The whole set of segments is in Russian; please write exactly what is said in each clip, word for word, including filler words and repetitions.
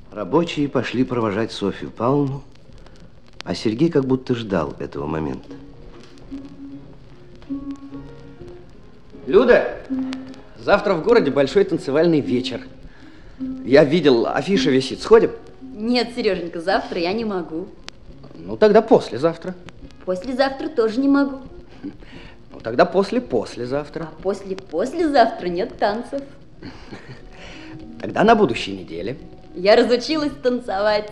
Рабочие пошли провожать Софью Павловну, а Сергей как будто ждал этого момента. Люда, завтра в городе большой танцевальный вечер. Я видел, афиша висит. Сходим? Нет, Сереженька, завтра я не могу. Ну, тогда послезавтра. Послезавтра тоже не могу. Ну, тогда после-послезавтра. А после-послезавтра нет танцев. Тогда на будущей неделе. Я разучилась танцевать.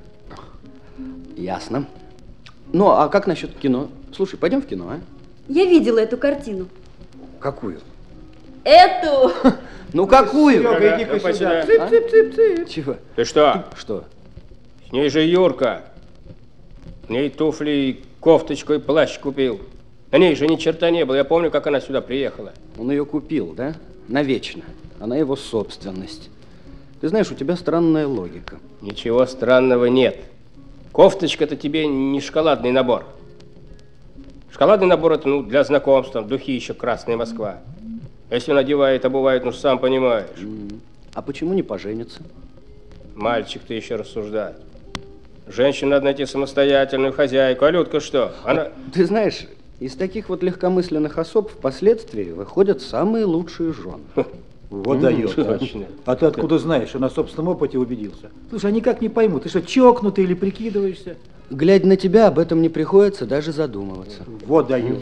Ясно. Ну, а как насчет кино? Слушай, пойдем в кино, а? Я видела эту картину. Какую? Эту! Ну, какую? Серега, иди-ка сюда. Цып-цып-цып-цып. Чего? Ты что? Что? С ней же Юрка. В ней туфли, и кофточку и плащ купил. На ней же ни черта не было. Я помню, как она сюда приехала. Он ее купил, да? Навечно. Она его собственность. Ты знаешь, у тебя странная логика. Ничего странного нет. Кофточка-то тебе не шоколадный набор. Шоколадный набор это, ну, для знакомства. Духи еще Красная Москва. Если надевает, обувает, ну, сам понимаешь. Mm. А почему не пожениться? Мальчик, ты еще рассуждать. Женщине надо найти самостоятельную хозяйку. А Людка что? Она... Ты знаешь, из таких вот легкомысленных особ впоследствии выходят самые лучшие жены. Вот дает. Точно. А ты откуда знаешь, что на собственном опыте убедился? Слушай, они никак не поймут, ты что, чокнутый или прикидываешься? Глядя на тебя, об этом не приходится даже задумываться. Вот дают.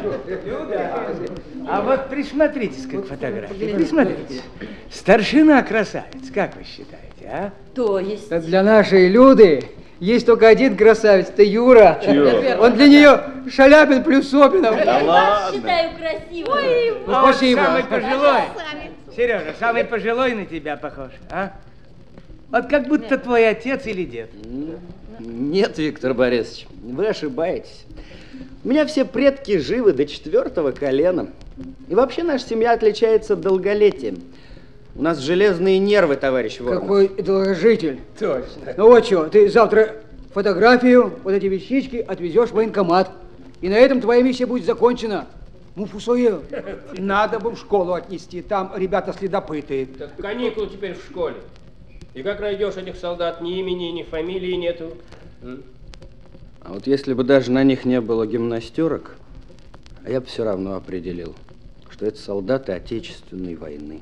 А вот присмотритесь-ка к фотографии. Присмотритесь. Старшина красавец, как вы считаете, а? То есть? Для нашей Люды есть только один красавец, это Юра. Чего? Он для нее Шаляпин плюс Сопинов. Я вас считаю красивой. Ой, Ну, А вот спасибо. самый пожилой. Сережа, самый пожилой на тебя похож, а? Вот как будто твой отец или дед. Нет, Виктор Борисович, вы ошибаетесь. У меня все предки живы до четвертого колена. И вообще наша семья отличается долголетием. У нас железные нервы, товарищ Воронов. Какой долгожитель. Точно. Ну вот что, ты завтра фотографию, вот эти вещички отвезешь в военкомат. И на этом твоя миссия будет закончена. Муфусоел. Надо бы в школу отнести, там ребята следопыты. Так каникулы теперь в школе. И как найдешь этих солдат, ни имени, ни фамилии нету. А вот если бы даже на них не было гимнастерок, я бы все равно определил, что это солдаты Отечественной войны.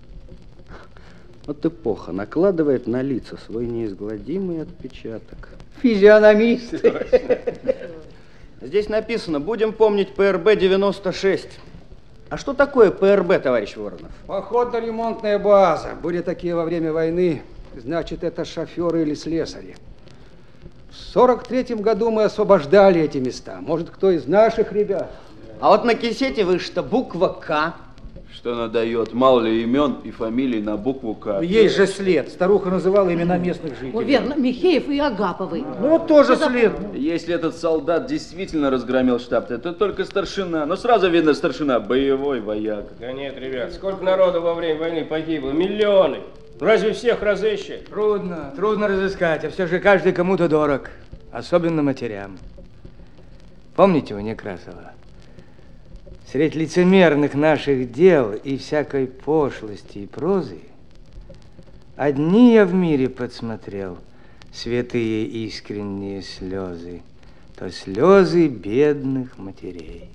Вот эпоха накладывает на лица свой неизгладимый отпечаток. Физиономисты. Здесь написано, будем помнить П Р Б девяносто шесть. А что такое П Р Б, товарищ Воронов? Походно-ремонтная база. Были такие во время войны. Значит, это шоферы или слесари. В сорок третьем году мы освобождали эти места. Может, кто из наших ребят? А вот на кисете вышита буква К. Что она дает? Мало ли имен и фамилий на букву К. Есть же след. Старуха называла имена местных жителей. Ну, верно, Михеев и Агаповый. Ну, вот тоже след. Если этот солдат действительно разгромил штаб, то только старшина. Но сразу видно, старшина боевой вояк. Да нет, ребят, сколько народу во время войны погибло? Миллионы. Разве всех разыщешь? Трудно, трудно разыскать, а все же каждый кому-то дорог. Особенно матерям. Помните у Некрасова? Средь лицемерных наших дел и всякой пошлости и прозы одни я в мире подсмотрел святые искренние слезы, то слезы бедных матерей.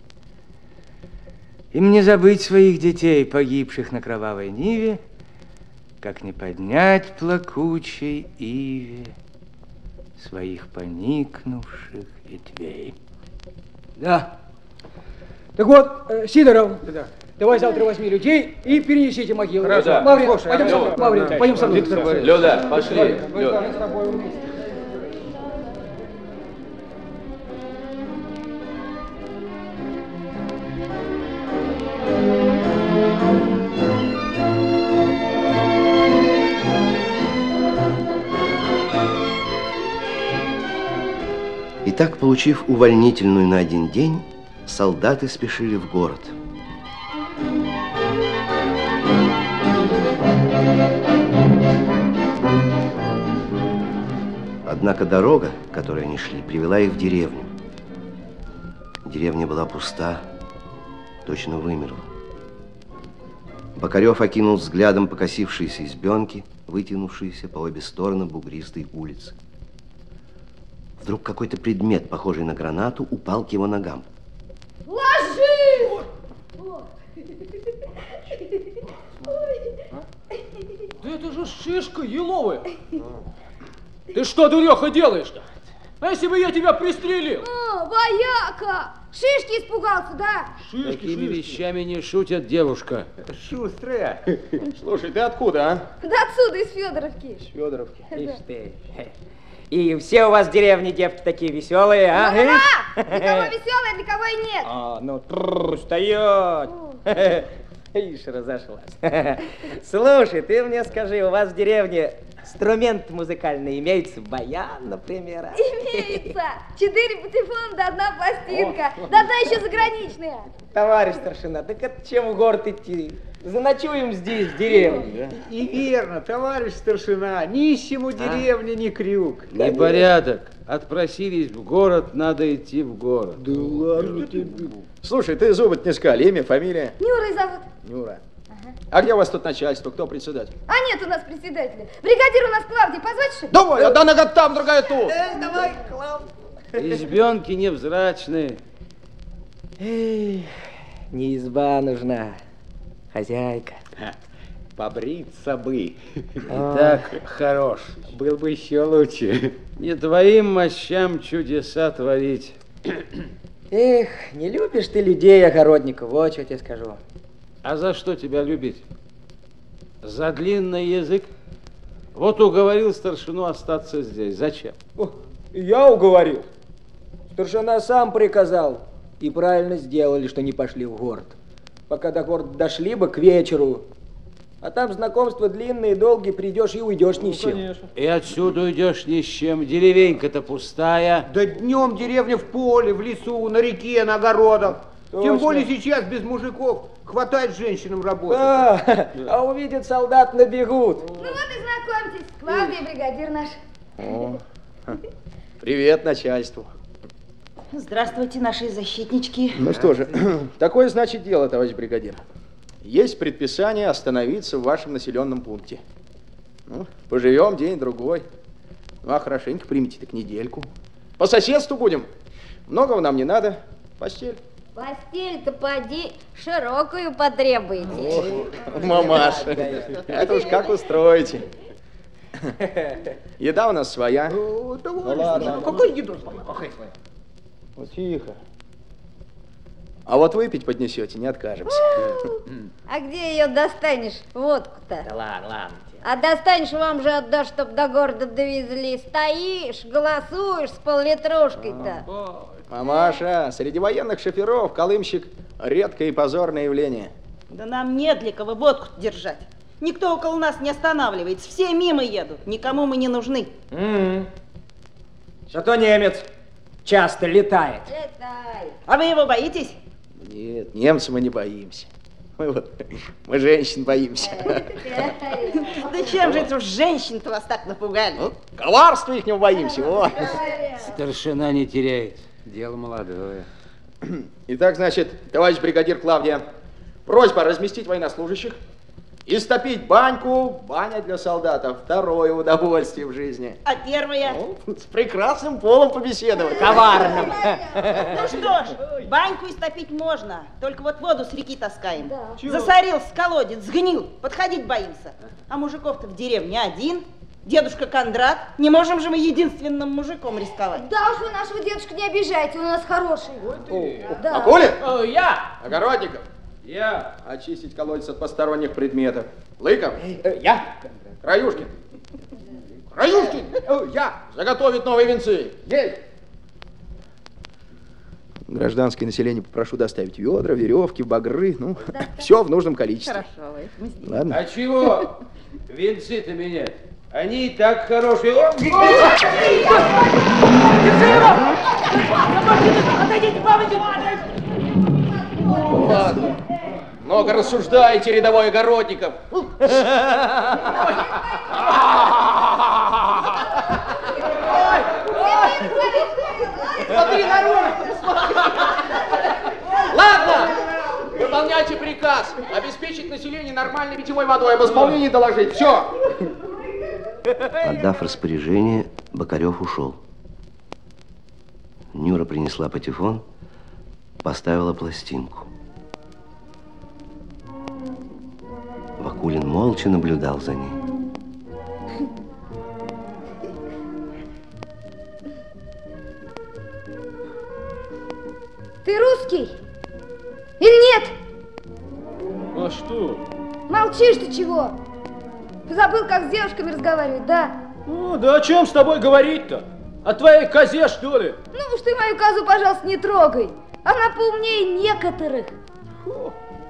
Им не забыть своих детей, погибших на кровавой ниве, как не поднять плакучей иве своих поникнувших ветвей. Да. Так вот, э, Сидоров, да. Давай завтра возьми людей и перенесите могилу. Хорошо. Маврин, Слушай, пойдем со мной. Люда, Маврин, да, пойдем со мной. Виктор Борисович. Люда, пошли. Мы Люда. с тобой вместе. Итак, получив увольнительную на один день, солдаты спешили в город. Однако дорога, которой они шли, привела их в деревню. Деревня была пуста, точно вымерла. Покорев окинул взглядом покосившиеся избенки, вытянувшиеся по обе стороны бугристой улицы. Вдруг какой-то предмет, похожий на гранату, упал к его ногам. Ложись! Да это же шишка еловая. Ты что, дуреха, делаешь-то? А если бы я тебя пристрелил? О, вояка! Шишки испугался, да? Шишки, Такими шишки. вещами не шутят, девушка. Шустрая. Слушай, ты откуда, а? Да отсюда, из Федоровки. Из Федоровки. Ишь ты. И все у вас в деревне девки такие веселые, а? Ну, да! Для кого веселая, для кого и нет. А, ну, трррр, стоять. Ишь, разошлась. Слушай, ты мне скажи, у вас в деревне инструмент музыкальный имеется? Баян, например? А? Имеется. Четыре патефона, да одна пластинка. Да одна еще заграничная. Товарищ старшина, так это чем в город идти? Заночуем здесь, в деревне. И верно, товарищ старшина, нищему деревня не крюк. Непорядок. Отпросились в город, надо идти в город. Да ладно тебе. Слушай, ты зубы-то не скали, имя, фамилия? Нюрой зовут. Нюра. Ага. А где у вас тут начальство? Кто председатель? А нет у нас председателя. Бригадир у нас Клавдий, позвать что ли? Давай, одна нога там, другая тут. Эй, давай, Клав. Избенки невзрачные. Эй, не изба нужна, хозяйка. Побриться бы. И так хорош. Был бы еще лучше. Не твоим мощам чудеса творить. Эх, не любишь ты людей, огородников, вот что я тебе скажу. А за что тебя любить? За длинный язык? Вот уговорил старшину остаться здесь. Зачем? О, я уговорил. Старшина сам приказал. И правильно сделали, что не пошли в город. Пока до города дошли бы к вечеру. А там знакомства длинные, долгие, придешь и уйдешь ни с чем. Конечно. И отсюда уйдешь ни с чем. Деревенька-то пустая. Да днем деревня в поле, в лесу, на реке, на огородах. Точно. Тем более сейчас без мужиков хватает женщинам работать. А, а увидят солдат, набегут. Ну вот и знакомьтесь, Клавдий, бригадир наш. О, привет начальству. Здравствуйте, наши защитнички. Ну что же, такое значит дело, товарищ бригадир. Есть предписание остановиться в вашем населенном пункте. Ну, поживем день-другой. Ну, а хорошенько примите так недельку. По соседству будем. Многого нам не надо. Постель. Постель-то поди широкую потребуете. Мамаша, это уж как устроите. Еда у нас своя. Ну, ладно. Какой еду? Вот тихо. А вот выпить поднесете, не откажемся. А где ее достанешь, водку-то? Да ладно, ладно. А достанешь, вам же отдашь, чтоб до города довезли. Стоишь, голосуешь с поллитрушкой-то. Мамаша, среди военных шоферов колымщик редкое и позорное явление. Да нам не для кого водку держать. Никто около нас не останавливается. Все мимо едут. Никому мы не нужны. Mm-hmm. Зато немец часто летает. Летай. А вы его боитесь? Нет, немца мы не боимся. Мы, вот, мы женщин боимся. Да чем же это уж женщин-то вас так напугали? Ну, коварства их не боимся. Вот. Старшина не теряет. Дело молодое. Итак, значит, товарищ бригадир Клавдия, просьба разместить военнослужащих, истопить баньку, баня для солдата, второе удовольствие в жизни. А первое? Ну, с прекрасным полом побеседовать. Коварным. Ну что ж, баньку истопить можно, только вот воду с реки таскаем. Да. Засорился колодец, сгнил, подходить боимся. А мужиков-то в деревне один. Дедушка Кондрат, не можем же мы единственным мужиком рисковать. Да уж вы нашего дедушку не обижайте, он у нас хороший. О, да. Акулин? О, я! Огородников? Я! Очистить колодец от посторонних предметов. Лыков? Э, я! Краюшкин? Краюшкин! О, я! Заготовить новые венцы. Есть! Гражданское население попрошу доставить ведра, веревки, багры, ну, все в нужном количестве. Хорошо, мы сделаем. Ладно. А чего венцы-то менять? Они и так хорошие. Держи его! Отойдите, помните! Ладно. Много рассуждаете, рядовой Огородников. Смотри, народ! Ладно, выполняйте приказ. Обеспечить обеспечить население нормальной питьевой водой, об исполнении доложить. Все. Отдав распоряжение, Бокарев ушел. Нюра принесла патефон, поставила пластинку. Вакулин молча наблюдал за ней. Ты русский? Или нет? А что? Молчишь ты чего? Ты забыл, как с девушками разговаривать, да? Ну, да о чем с тобой говорить-то? О твоей козе, что ли? Ну уж ты мою козу, пожалуйста, не трогай. Она поумнее некоторых. Фу.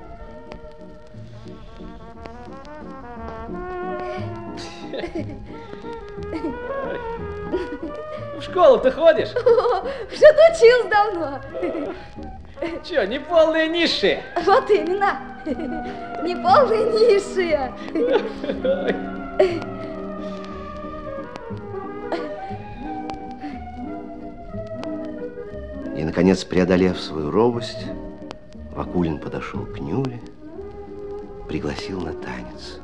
В школу ты ходишь? Уже отучилась давно. Че, не полные низшие? Вот именно. Не полные низшие. И, наконец, преодолев свою робость, Вакулин подошел к Нюре, пригласил на танец.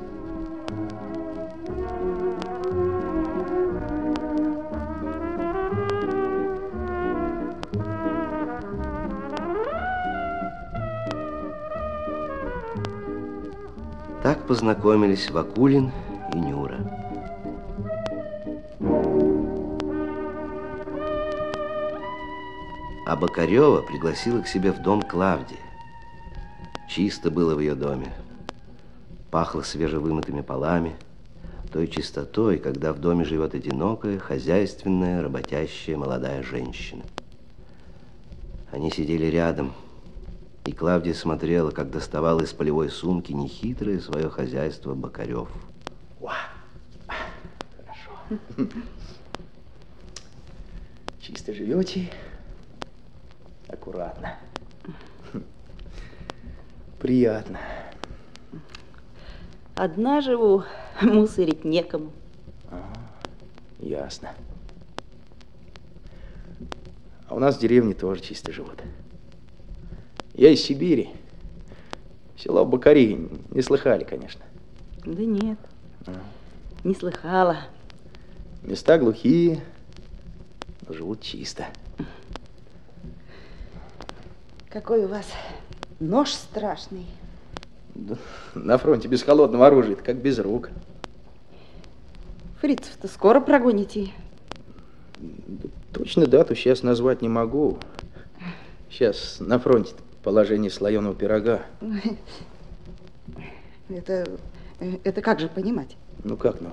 Так познакомились Вакулин и Нюра. А Бокарева пригласила к себе в дом Клавдия. Чисто было в ее доме. Пахло свежевымытыми полами, той чистотой, когда в доме живет одинокая, хозяйственная, работящая молодая женщина. Они сидели рядом, и Клавдия смотрела, как доставал из полевой сумки нехитрое свое хозяйство Бокарев. Хорошо. Чисто живете, аккуратно. Приятно. Одна живу, мусорить некому. А, ясно. А у нас в деревне тоже чисто живут. Я из Сибири. Село Бокари. Не слыхали, конечно. Да нет, А. не слыхала. Места глухие, но живут чисто. Какой у вас нож страшный. Да, на фронте без холодного оружия, это как без рук. Фрицев-то скоро прогоните? Да, точно дату сейчас назвать не могу. Сейчас на фронте положение слоеного пирога. Это, это как же понимать? Ну как, ну?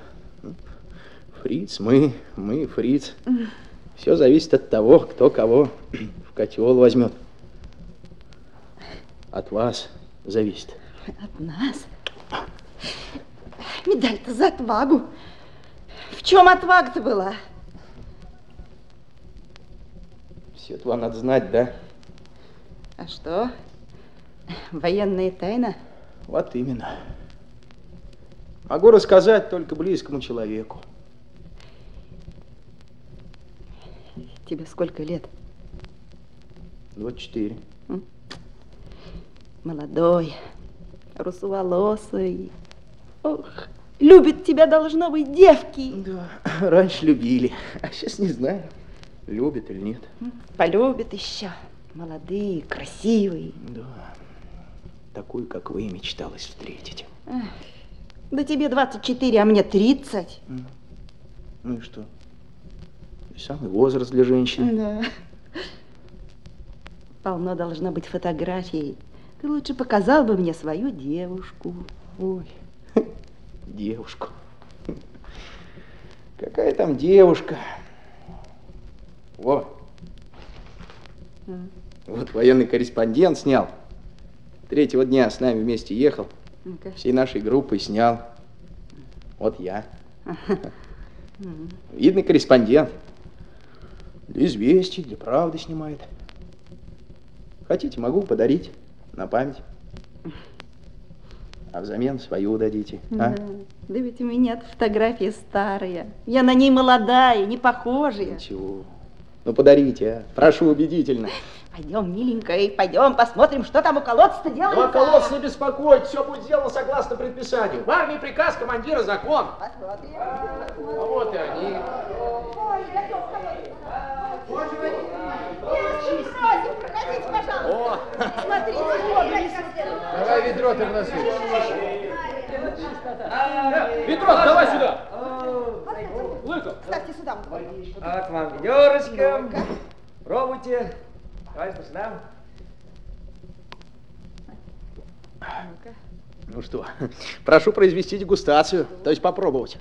Фриц, мы, мы, фриц. Все зависит от того, кто кого в котел возьмет. От вас зависит. От нас? Медаль-то за отвагу. В чем отвага-то была? Все это вам надо знать, да? А что? Военная тайна? Вот именно. Могу рассказать только близкому человеку. Тебе сколько лет? двадцать четыре. Молодой, русоволосый. Ох, любят тебя, должно быть, девки. Да, раньше любили, а сейчас не знаю, любят или нет. Полюбят еще. Молодые, красивые. Да, такую, как вы, мечталось встретить. Ах, да тебе двадцать четыре, а мне тридцать. Ну и что? И самый возраст для женщины. Да. Полно должно быть фотографий. Ты лучше показал бы мне свою девушку. Ой, девушку. Какая там девушка? Во. Mm. Вот военный корреспондент снял. Третьего дня с нами вместе ехал. Okay. Всей нашей группой снял. Вот я. Видный корреспондент. Для известий, для правды снимает. Хотите, могу подарить на память. А взамен свою дадите. Да. А? Да ведь у меня фотография старая. Я на ней молодая, не похожая. Ничего. Ну подарите, а. Прошу убедительно. Пойдем, миленькая, пойдем посмотрим, что там у колодца-то делается. Ну, а колодец не беспокойтесь, все будет сделано согласно предписанию. В армии приказ командира закон. Посмотрим. А вот и они. Проходите, пожалуйста. Смотрите, Давай ведро ты вноси. Ведро, давай сюда. Лыков. Ставьте сюда. Вот вам ведерочка. Пробуйте. Давай, старшина. Ну что, прошу произвести дегустацию, то есть попробовать.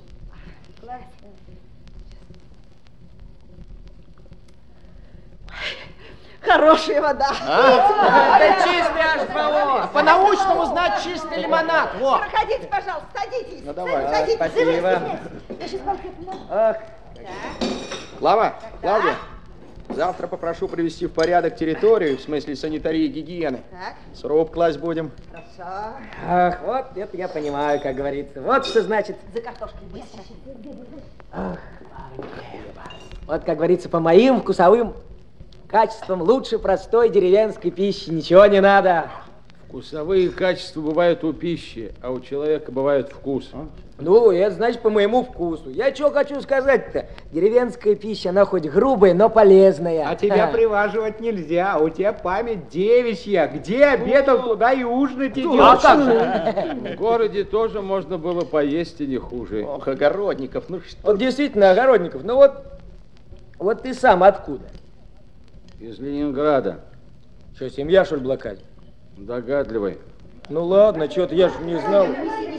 Хорошая вода. А? Это чистый аж баллон. По-научному знать чистый лимонад. Вот. Проходите, пожалуйста, садитесь. Ну, давай. Садитесь. Спасибо. Я сейчас пальцем. Ах. Клава, Клавдия, завтра попрошу привести в порядок территорию, в смысле санитарии и гигиены. Так. Сруб класть будем. Хорошо. Ах, вот это я понимаю, как говорится. Вот что значит. За картошкой быстро. Ах, вот, как говорится, по моим вкусовым качествам лучше простой деревенской пищи ничего не надо. Вкусовые качества бывают у пищи, а у человека бывает вкус. Ну, это значит по моему вкусу. Я что хочу сказать-то? Деревенская пища, она хоть грубая, но полезная. А тебя приваживать нельзя, у тебя память девичья. Где обедал, туда и ужинать идешь. А как же? В городе тоже можно было поесть и не хуже. Ох, Огородников, ну что? Вот действительно, Огородников, ну вот, вот ты сам откуда? Из Ленинграда. Что, семья, что ли, блокать? Догадливый. Ну ладно, что-то я же не знал.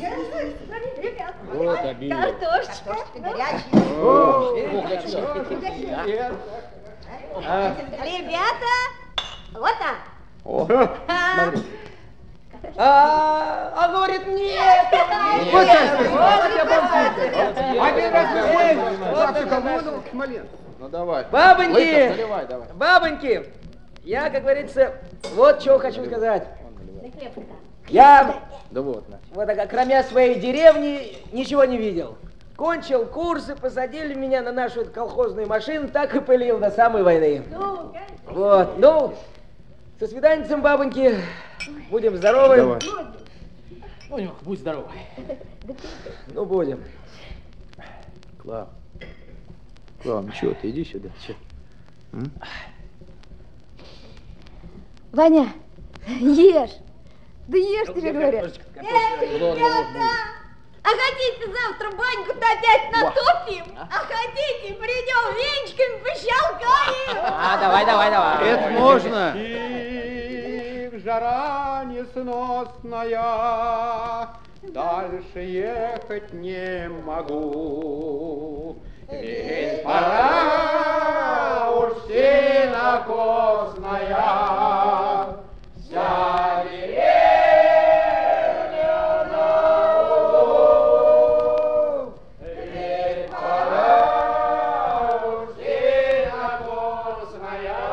Вот обидно. Картошечка горячая. Ребята, вот так. О, смотри. А, а говорит, нет! Вот нет, Один раз мы Ну давай. Бабоньки! Лыков, наливай, давай. Бабоньки! Я, как говорится, вот что хочу сказать. Я, Да вот, на. вот так, кроме своей деревни, ничего не видел. Кончил курсы, посадили меня на нашу эту колхозную машину, так и пылил до самой войны. Вот, ну, со свиданием, бабоньки. Будем здоровы. Давай. Ну, будь здоров. Ну, будем. Клав. Клав, ну что, ты иди сюда. Че? М? Ваня, ешь. Да ешь, тебе говорят. Эх, ребята! А хотите завтра баньку-то опять натопим? А хотите, придем венчиками пощелкаем? А, давай, давай, давай. Это можно. Жара несносная, дальше ехать не могу. Ведь пора уж сенокосная, вся деревня на углу. Ведь пора уж сенокосная.